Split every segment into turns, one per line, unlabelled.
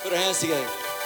Put our hands together.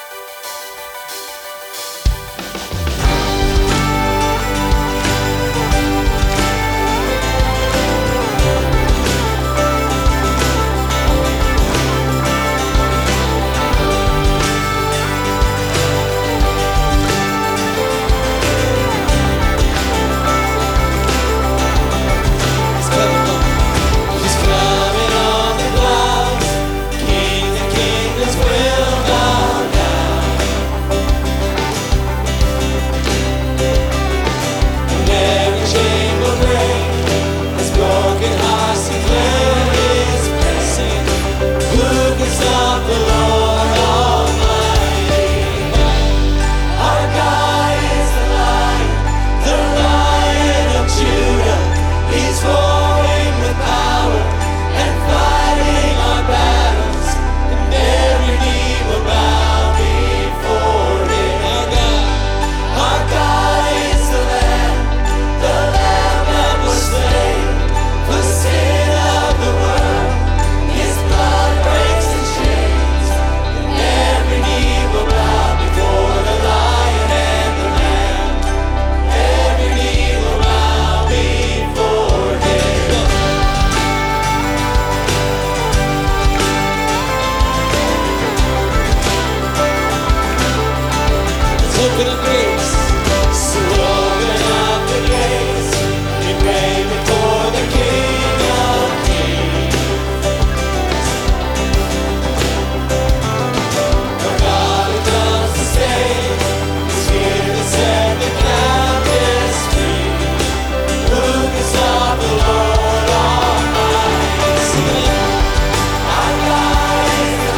Open up gates. So open up the gates. We pray before the King of Kings. Our God who comes to save is here to set the captives free. Who can stop the Lord Almighty? Sing it. Our God is the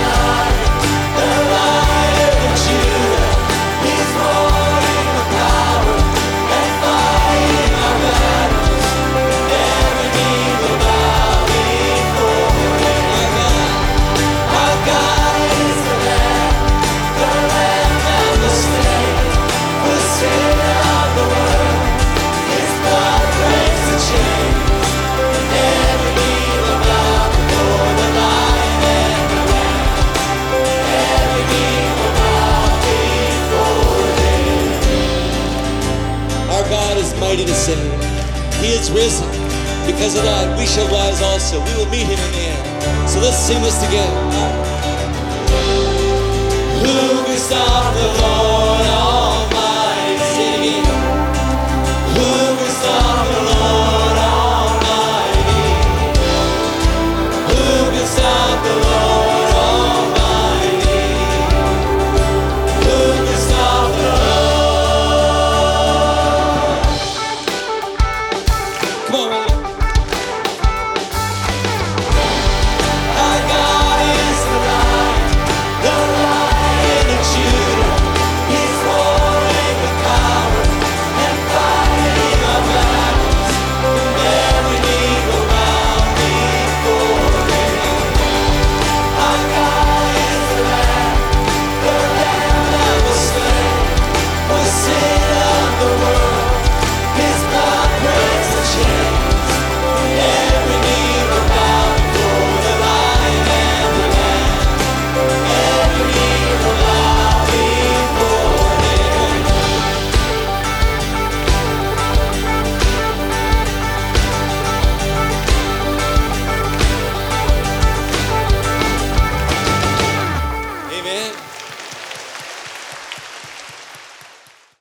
Lion of Judah. He's roaring with power and fighting our battles. Every knee will bow before Him. Our God is the Lamb that was slain for the sin of the world. His blood breaks the chains. Every knee will bow before the Lion and the Lamb. Every knee will bow before Him. Our God is mighty to save. He is risen. Because of that, we shall rise also. We will meet Him in the air. So let's sing this together.